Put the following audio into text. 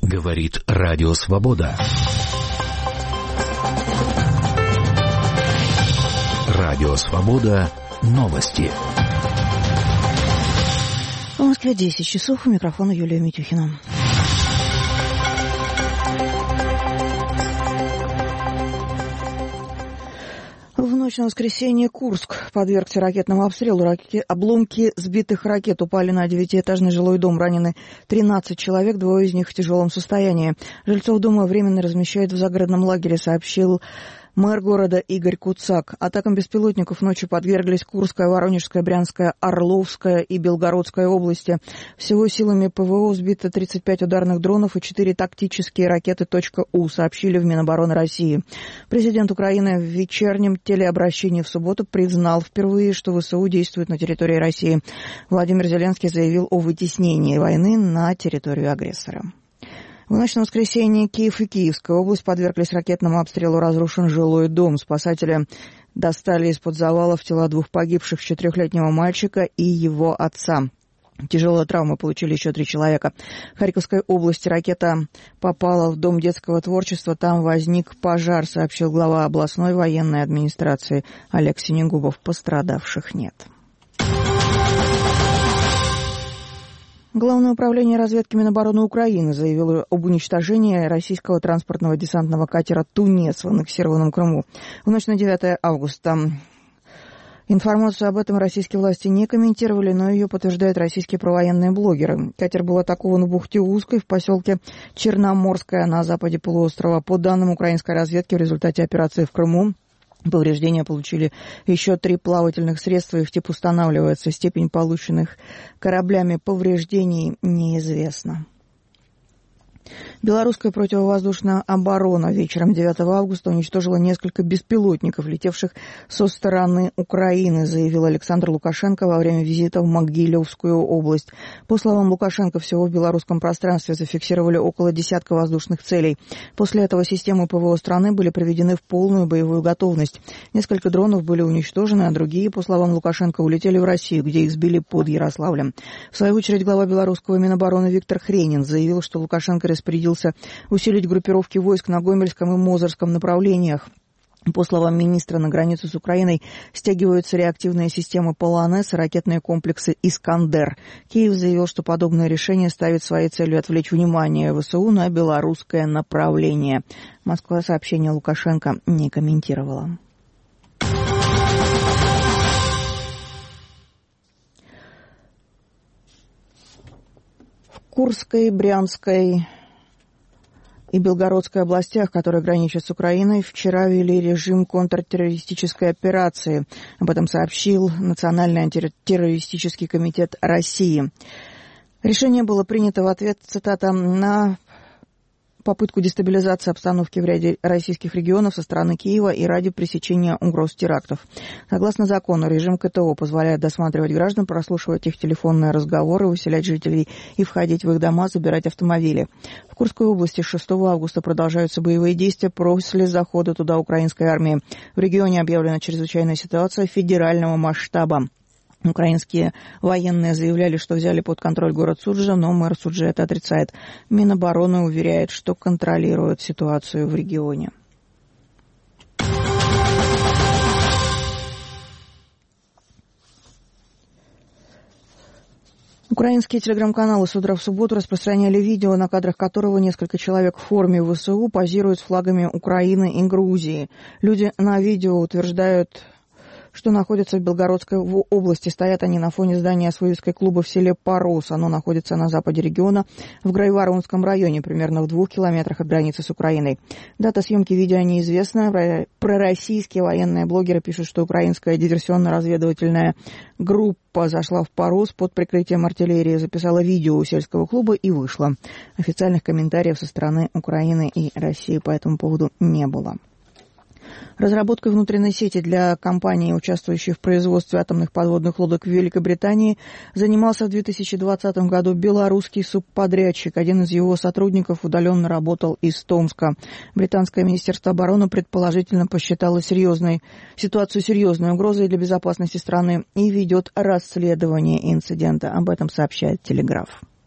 Говорит Радио Свобода. Радио Свобода. Новости. В Москве 10 часов. У микрофона Юлия Митюхина. В ночь на воскресенье Курск подвергся ракетному обстрелу. Обломки сбитых ракет упали на 9-этажный жилой дом. Ранены 13 человек, 2 из них в тяжелом состоянии. Жильцов дома временно размещают в загородном лагере, сообщил мэр города Игорь Куцак. Атакам беспилотников ночью подверглись Курская, Воронежская, Брянская, Орловская и Белгородская области. Всего силами ПВО сбито 35 ударных дронов и 4 тактические ракеты .У, сообщили в Минобороны России. Президент Украины в вечернем телеобращении в субботу признал впервые, что ВСУ действует на территории России. Владимир Зеленский заявил о вытеснении войны на территорию агрессора. В ночь на воскресенье Киев и Киевская область подверглись ракетному обстрелу. Разрушен жилой дом. Спасатели достали из-под завалов тела 2 погибших, 4-летнего мальчика и его отца. Тяжелые травмы получили еще 3 человека. В Харьковской области ракета попала в Дом детского творчества. Там возник пожар, сообщил глава областной военной администрации Олег Синегубов. Пострадавших нет. Главное управление разведки Минобороны Украины заявило об уничтожении российского транспортного десантного катера «Тунец» в аннексированном Крыму. В ночь на 9 августа. Информацию об этом российские власти не комментировали, но ее подтверждают российские провоенные блогеры. Катер был атакован в бухте Узкой в поселке Черноморская на западе полуострова. По данным украинской разведки, в результате операции в Крыму повреждения получили еще 3 плавательных средства. Их тип устанавливается. Степень полученных кораблями повреждений неизвестна. Белорусская противовоздушная оборона вечером 9 августа уничтожила несколько беспилотников, летевших со стороны Украины, заявил Александр Лукашенко во время визита в Могилевскую область. По словам Лукашенко, всего в белорусском пространстве зафиксировали около десятка воздушных целей. После этого системы ПВО страны были приведены в полную боевую готовность. Несколько дронов были уничтожены, а другие, по словам Лукашенко, улетели в Россию, где их сбили под Ярославлем. В свою очередь, глава белорусского Минобороны Виктор Хренин заявил, что Лукашенко распорядился усилить группировки войск на Гомельском и Мозырском направлениях. По словам министра, на границу с Украиной стягиваются реактивные системы ПЛАНС и ракетные комплексы «Искандер». Киев заявил, что подобное решение ставит своей целью отвлечь внимание ВСУ на белорусское направление. Москва сообщение Лукашенко не комментировала. В Курской, Брянской и Белгородской областях, которые граничат с Украиной, вчера ввели режим контртеррористической операции. Об этом сообщил Национальный антитеррористический комитет России. Решение было принято в ответ, цитата, на попытку дестабилизации обстановки в ряде российских регионов со стороны Киева и ради пресечения угроз терактов. Согласно закону, режим КТО позволяет досматривать граждан, прослушивать их телефонные разговоры, выселять жителей и входить в их дома, забирать автомобили. В Курской области с 6 августа продолжаются боевые действия после захода туда украинской армии. В регионе объявлена чрезвычайная ситуация федерального масштаба. Украинские военные заявляли, что взяли под контроль город Суджа, но мэр Суджи это отрицает. Минобороны уверяет, что контролирует ситуацию в регионе. Украинские телеграм-каналы с утра в субботу распространяли видео, на кадрах которого несколько человек в форме ВСУ позируют с флагами Украины и Грузии. Люди на видео утверждают, что находятся в Белгородской области. Стоят они на фоне здания Советского клуба в селе Порос. Оно находится на западе региона, в Грайворонском районе, примерно в 2 километрах от границы с Украиной. Дата съемки видео неизвестна. Пророссийские военные блогеры пишут, что украинская диверсионно-разведывательная группа зашла в Порос под прикрытием артиллерии, записала видео у сельского клуба и вышла. Официальных комментариев со стороны Украины и России по этому поводу не было. Разработкой внутренней сети для компаний, участвующих в производстве атомных подводных лодок в Великобритании, занимался в 2020 году белорусский субподрядчик. Один из его сотрудников удаленно работал из Томска. Британское министерство обороны предположительно посчитало ситуацию серьезной угрозой для безопасности страны и ведет расследование инцидента. Об этом сообщает «Телеграф».